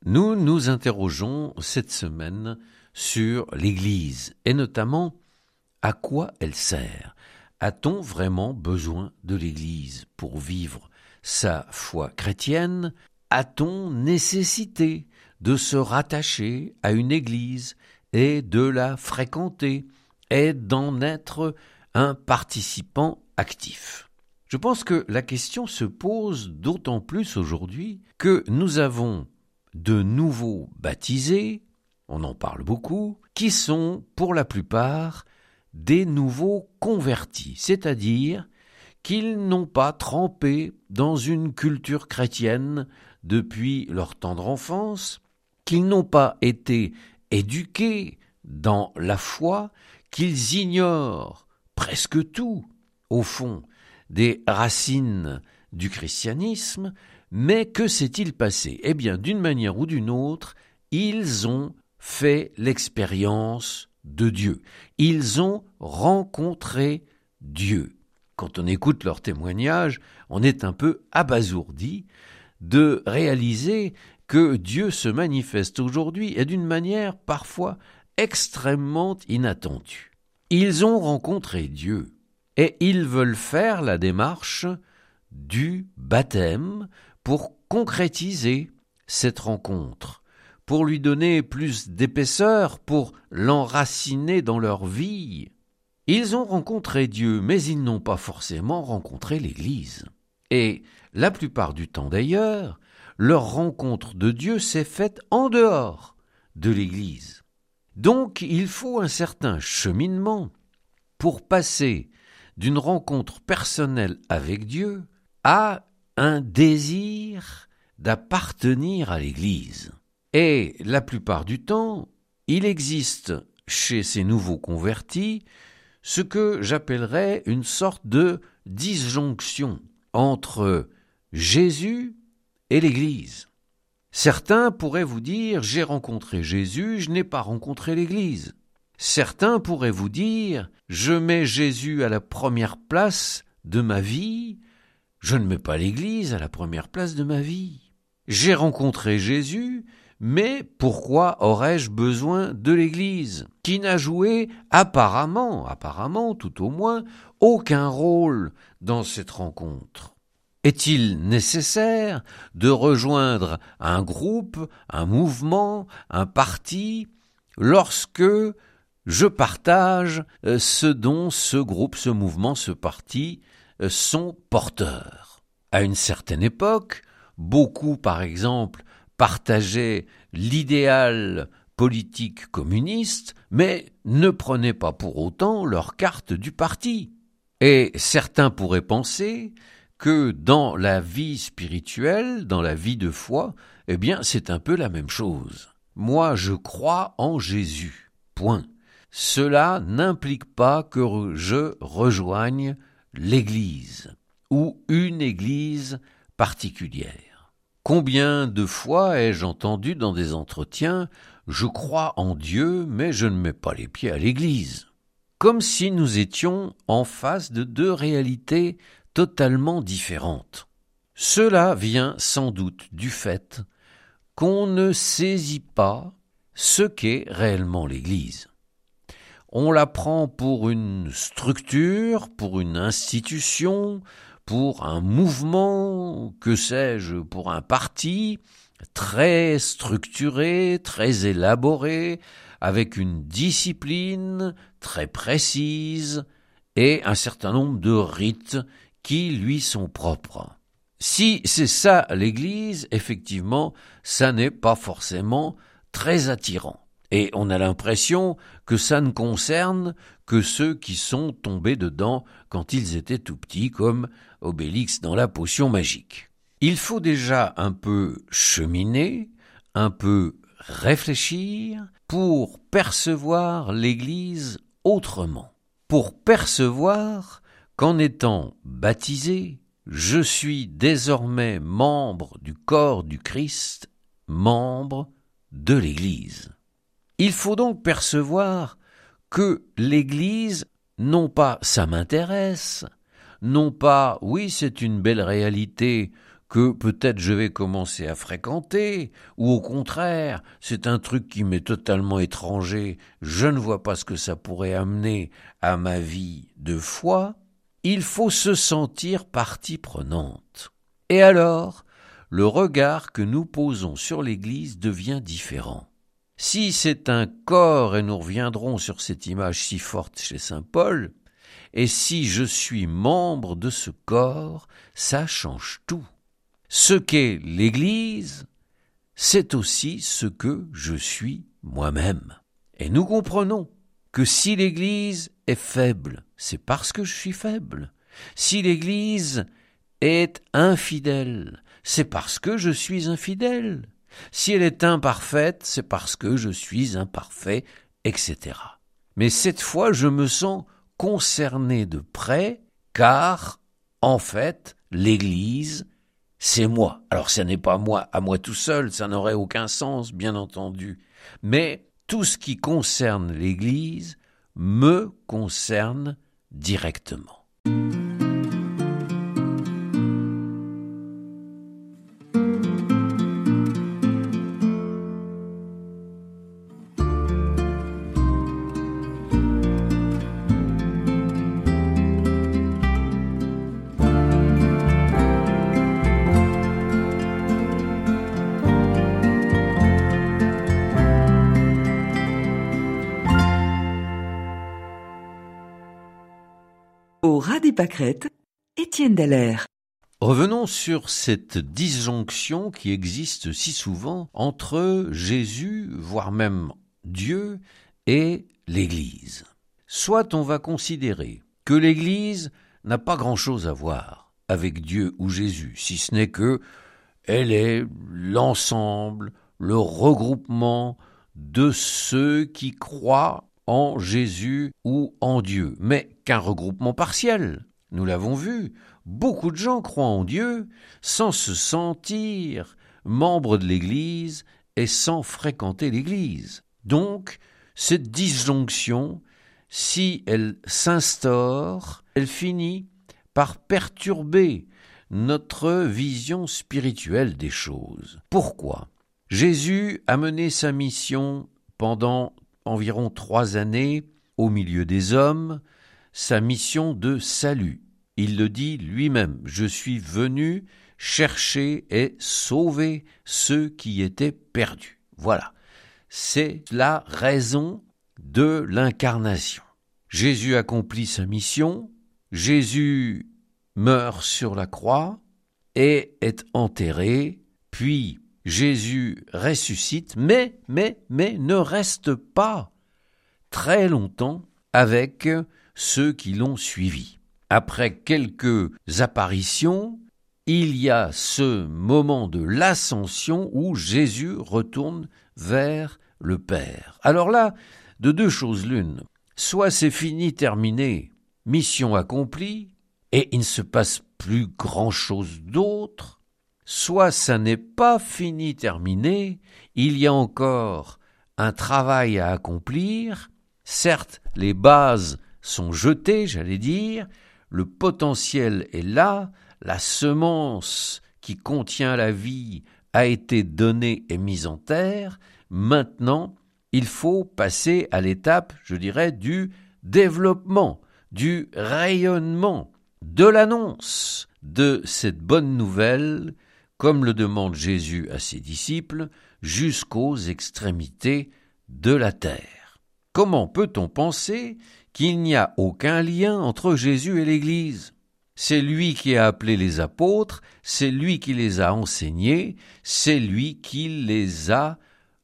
Nous nous interrogeons cette semaine sur l'Église et notamment à quoi elle sert. A-t-on vraiment besoin de l'Église pour vivre sa foi chrétienne? A-t-on nécessité de se rattacher à une Église et de la fréquenter et d'en être un participant actif? Je pense que la question se pose d'autant plus aujourd'hui que nous avons de nouveaux baptisés, on en parle beaucoup, qui sont pour la plupart des nouveaux convertis, c'est-à-dire qu'ils n'ont pas trempé dans une culture chrétienne depuis leur tendre enfance, qu'ils n'ont pas été éduqués dans la foi, qu'ils ignorent presque tout, au fond, des racines du christianisme. Mais que s'est-il passé? Eh bien, d'une manière ou d'une autre, ils ont fait l'expérience de Dieu. Ils ont rencontré Dieu. Quand on écoute leurs témoignages, on est un peu abasourdi de réaliser que Dieu se manifeste aujourd'hui et d'une manière parfois extrêmement inattendue. Ils ont rencontré Dieu et ils veulent faire la démarche du baptême pour concrétiser cette rencontre, pour lui donner plus d'épaisseur, pour l'enraciner dans leur vie. Ils ont rencontré Dieu, mais ils n'ont pas forcément rencontré l'Église. Et la plupart du temps d'ailleurs, leur rencontre de Dieu s'est faite en dehors de l'Église. Donc il faut un certain cheminement pour passer d'une rencontre personnelle avec Dieu à un désir d'appartenir à l'Église. Et la plupart du temps, il existe chez ces nouveaux convertis ce que j'appellerais une sorte de disjonction entre Jésus et l'Église. Certains pourraient vous dire « j'ai rencontré Jésus, je n'ai pas rencontré l'Église ». Certains pourraient vous dire « je mets Jésus à la première place de ma vie, je ne mets pas l'Église à la première place de ma vie. J'ai rencontré Jésus, mais pourquoi aurais-je besoin de l'Église, qui n'a joué apparemment tout au moins, aucun rôle dans cette rencontre? Est-il nécessaire de rejoindre un groupe, un mouvement, un parti, lorsque je partage ce dont ce groupe, ce mouvement, ce parti sont porteurs? À une certaine époque, beaucoup, par exemple, partageaient l'idéal politique communiste, mais ne prenaient pas pour autant leur carte du parti. Et certains pourraient penser que dans la vie spirituelle, dans la vie de foi, eh bien, c'est un peu la même chose. Moi, je crois en Jésus. Point. Cela n'implique pas que je rejoigne l'Église ou une Église particulière. Combien de fois ai-je entendu dans des entretiens « je crois en Dieu, mais je ne mets pas les pieds à l'Église », comme si nous étions en face de deux réalités totalement différentes. Cela vient sans doute du fait qu'on ne saisit pas ce qu'est réellement l'Église. On la prend pour une structure, pour une institution, pour un mouvement, que sais-je, pour un parti, très structuré, très élaboré, avec une discipline très précise et un certain nombre de rites qui lui sont propres. Si c'est ça l'Église, effectivement, ça n'est pas forcément très attirant. Et on a l'impression que ça ne concerne que ceux qui sont tombés dedans quand ils étaient tout petits, comme Obélix dans la potion magique. Il faut déjà un peu cheminer, un peu réfléchir pour percevoir l'Église autrement. Pour percevoir qu'en étant baptisé, je suis désormais membre du corps du Christ, membre de l'Église. Il faut donc percevoir que l'Église, non pas ça m'intéresse, non pas oui c'est une belle réalité que peut-être je vais commencer à fréquenter, ou au contraire, c'est un truc qui m'est totalement étranger, je ne vois pas ce que ça pourrait amener à ma vie de foi, il faut se sentir partie prenante. Et alors, le regard que nous posons sur l'Église devient différent. Si c'est un corps, et nous reviendrons sur cette image si forte chez saint Paul, et si je suis membre de ce corps, ça change tout. Ce qu'est l'Église, c'est aussi ce que je suis moi-même. Et nous comprenons que si l'Église est faible, c'est parce que je suis faible. Si l'Église est infidèle, c'est parce que je suis infidèle. Si elle est imparfaite, c'est parce que je suis imparfait, etc. Mais cette fois, je me sens concerné de près, car, en fait, l'Église, c'est moi. Alors, ce n'est pas moi, à moi tout seul, ça n'aurait aucun sens, bien entendu. Mais tout ce qui concerne l'Église me concerne directement. Au ras des pâquerettes, Étienne Dallaire. Revenons sur cette disjonction qui existe si souvent entre Jésus, voire même Dieu, et l'Église. Soit on va considérer que l'Église n'a pas grand-chose à voir avec Dieu ou Jésus, si ce n'est que elle est l'ensemble, le regroupement de ceux qui croient en Jésus ou en Dieu, mais qu'un regroupement partiel. Nous l'avons vu, beaucoup de gens croient en Dieu sans se sentir membres de l'Église et sans fréquenter l'Église. Donc, cette disjonction, si elle s'instaure, elle finit par perturber notre vision spirituelle des choses. Pourquoi ? Jésus a mené sa mission pendant environ 3 années au milieu des hommes, sa mission de salut. Il le dit lui-même, « Je suis venu chercher et sauver ceux qui étaient perdus. » Voilà, c'est la raison de l'incarnation. Jésus accomplit sa mission, Jésus meurt sur la croix et est enterré, puis Jésus ressuscite, mais ne reste pas très longtemps avec ceux qui l'ont suivi. Après quelques apparitions, il y a ce moment de l'ascension où Jésus retourne vers le Père. Alors là, de 2 choses l'une, soit c'est fini, terminé, mission accomplie, et il ne se passe plus grand-chose d'autre, soit ça n'est pas fini, terminé, il y a encore un travail à accomplir, certes les bases sont jetées, j'allais dire, le potentiel est là, la semence qui contient la vie a été donnée et mise en terre, maintenant il faut passer à l'étape, je dirais, du développement, du rayonnement, de l'annonce de cette bonne nouvelle, comme le demande Jésus à ses disciples, jusqu'aux extrémités de la terre. Comment peut-on penser qu'il n'y a aucun lien entre Jésus et l'Église ? C'est lui qui a appelé les apôtres, c'est lui qui les a enseignés, c'est lui qui les a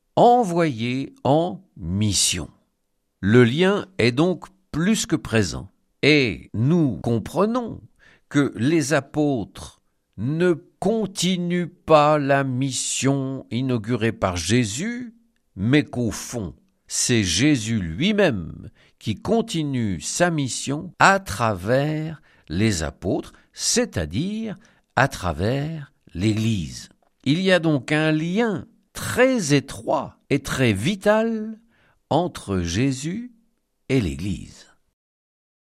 envoyés en mission. Le lien est donc plus que présent. Et nous comprenons que les apôtres ne continuent pas la mission inaugurée par Jésus, mais qu'au fond, c'est Jésus lui-même qui continue sa mission à travers les apôtres, c'est-à-dire à travers l'Église. Il y a donc un lien très étroit et très vital entre Jésus et l'Église.